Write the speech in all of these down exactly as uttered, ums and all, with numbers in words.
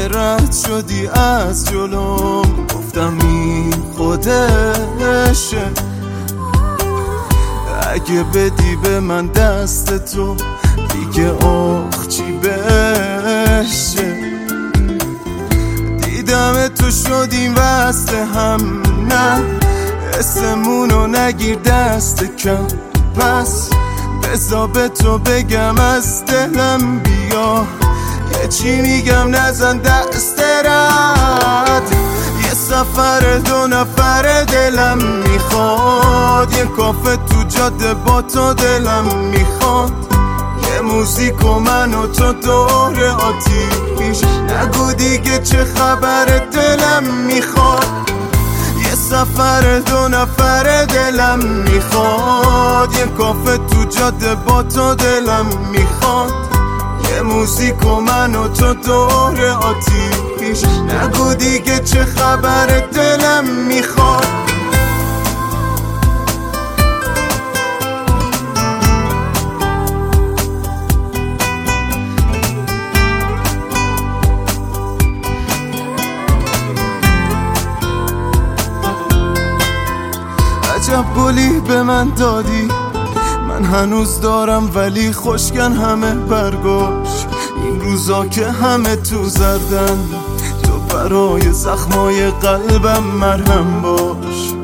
که رد شدی از جلوم، گفتم این خودشه. اگه بدی به من دست تو دیگه آخ چی بشه. دیدم تو شدیم وصل هم، نه اسمونو نگیر دست کم. پس بذار به تو بگم از دلم بیا، یه چی میگم نزن دست رد. یه سفر دو نفر دلم میخواد، یه کافه تو جاده با تو دلم میخواد. یه موزیک و من و تو دور آتیش، نگو دیگه چه خبر دلم میخواد. یه سفر دو نفر دلم میخواد، یه کافه تو جاده با تو دلم میخواد. یه موزیک و من و تو دور آتیش، نگو دیگه چه خبر دلم میخواد. عجب گلی به من دادی، من هنوز دارم ولی خوشگن همه برگاش. این روزا که همه تو زردن، تو برای زخمای قلبم مرهم باش.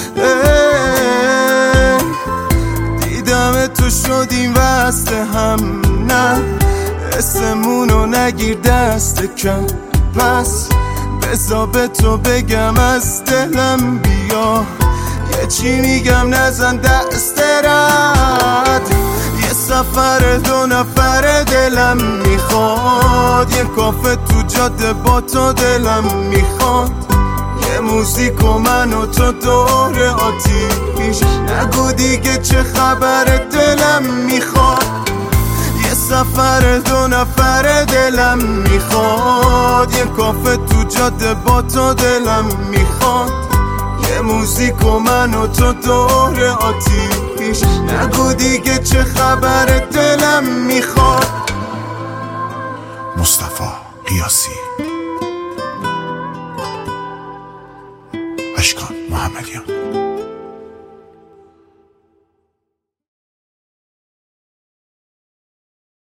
دیدم تو شدیم وصل هم، نه اسمونو نگیر دست کم. پس بذار به تو بگم از دلم بیا، یه چی میگم نزن دست رد. یه سفر دو نفر دلم میخواد، یه کافه تو جاده با تو دلم میخواد. یه موزیک و من و تو دور آتیش، نگو دیگه چه خبر دلم میخواد. یه سفر دو نفر دلم میخواد، یه کافه تو جاده با تو دلم میخواد. یه موزیک و من و تو دور آتیش، نگو دیگه چه خبر دلم میخواد. مصطفی قیاسی، اشکان محمدیان.